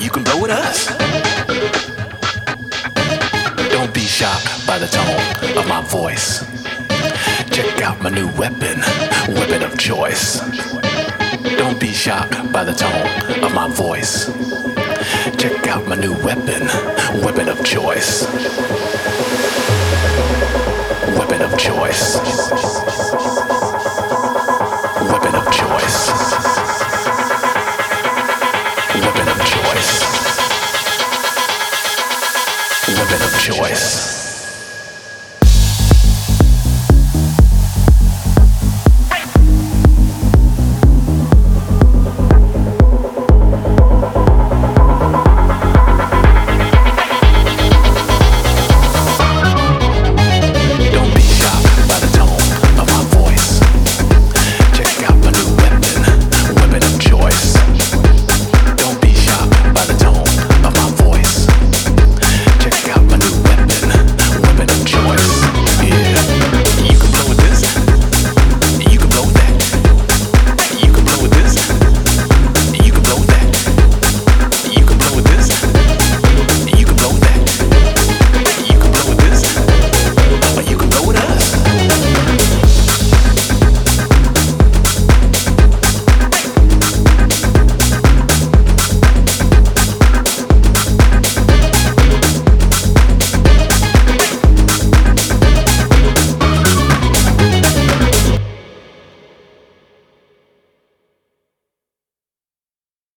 you can blow with us. Don't be shocked by the tone of my voice. Check out my new weapon, weapon of choice. Don't be shocked by the tone of my voice. Check out my new weapon, weapon of choice. Weapon of choice.